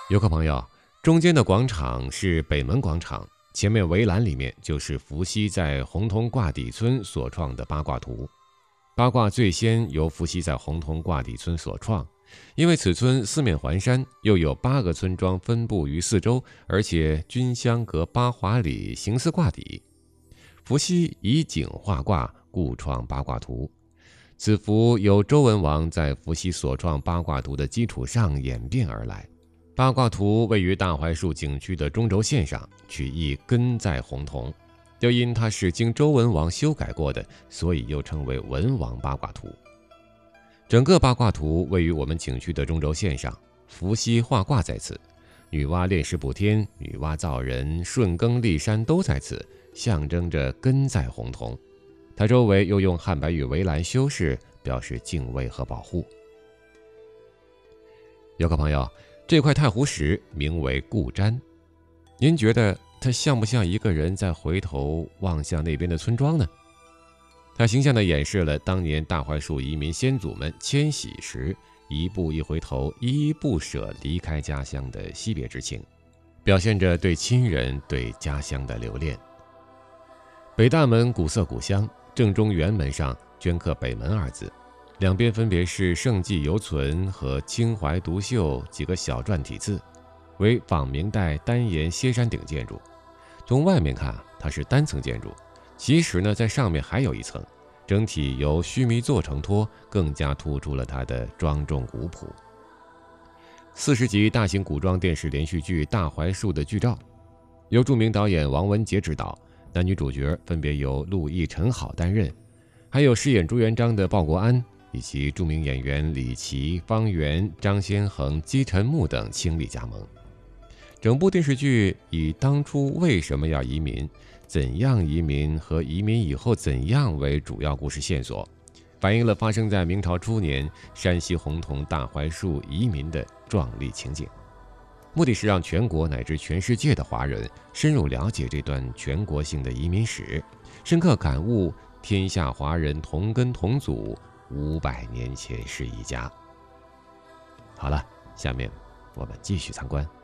游客朋友，中间的广场是北门广场，前面围栏里面就是伏羲在洪洞挂底村所创的八卦图。八卦最先由伏羲在洪洞挂底村所创，因为此村四面环山，又有8个村庄分布于四周，而且均相隔8华里，形似挂底。伏羲以景画卦，故创八卦图。此幅由周文王在伏羲所创八卦图的基础上演变而来。八卦图位于大槐树景区的中轴线上，取意根在洪洞，又因它是经周文王修改过的，所以又称为文王八卦图。整个八卦图位于我们景区的中轴线上，伏羲画卦在此，女娲炼石补天、女娲造人、舜耕立山都在此，象征着根在洪洞。它周围又用汉白玉围栏修饰，表示敬畏和保护。游客朋友，这块太湖石名为固瞻，您觉得它像不像一个人在回头望向那边的村庄呢？它形象地演示了当年大槐树移民先祖们迁徙时一步一回头、依依不舍离开家乡的惜别之情，表现着对亲人、对家乡的留恋。北大门古色古香，正中圆门上镌刻北门2字，两边分别是盛记犹存和清怀独秀几个小篆体字，为仿明代单檐歇山顶建筑。从外面看，它是单层建筑，其实呢，在上面还有一层，整体由须弥座承托，更加突出了它的庄重古朴。40集大型古装电视连续剧《大槐树》的剧照，由著名导演王文杰执导，男女主角分别由陆毅、陈好担任，还有饰演朱元璋的鲍国安以及著名演员李琦、方圆、张先恒、姬晨木等倾力加盟。整部电视剧以当初为什么要移民、怎样移民和移民以后怎样为主要故事线索，反映了发生在明朝初年山西洪洞大槐树移民的壮丽情景。目的是让全国乃至全世界的华人深入了解这段全国性的移民史，深刻感悟天下华人同根同祖，500年前是一家。好了，下面我们继续参观。